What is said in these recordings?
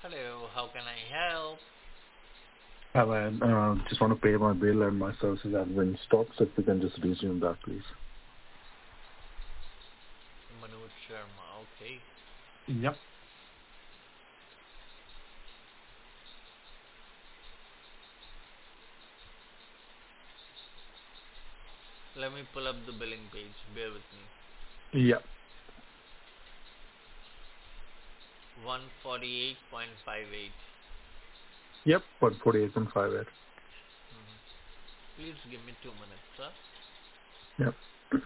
Hello, how can I help? Hi, man. Just want to pay my bill and my services have been stopped, so if you can just resume that, please. Manoj Sharma, okay. Yep. Let me pull up the billing page. Bear with me. Yep. 148.58. Yep. 148.58. Please give me 2 minutes, sir. Yep.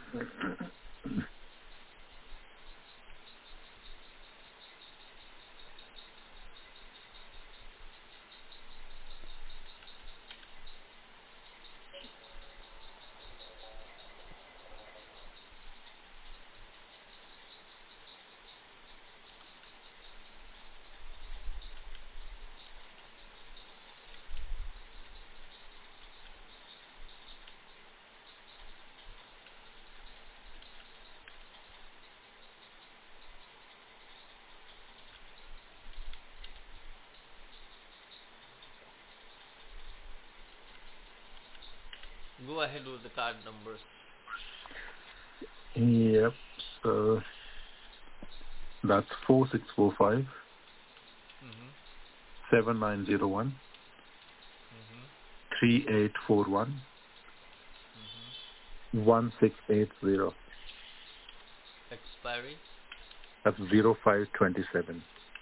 Go ahead with the card numbers. Yep. So that's 4645 Mm-hmm. 7901 Mm-hmm. 3841 Mm-hmm. 1680. Expiry. That's 0527.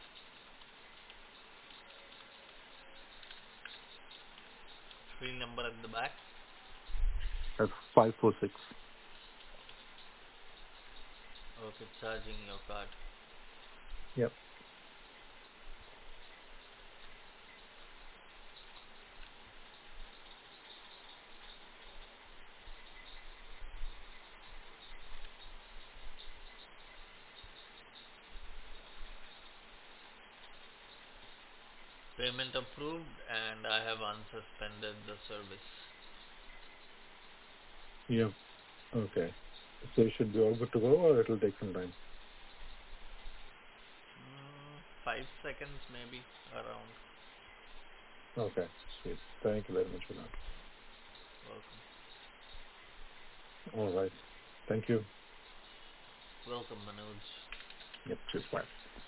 Three number at the back. That's 546. Okay, charging your card. Yep. Payment approved and I have unsuspended the service. Yep. Okay. So it should be all good to go, or it'll take some time? 5 seconds maybe around. Okay. Sweet. Thank you very much for that. Welcome. All right. Thank you. Welcome, Manoj. Yep. Cheers. Bye.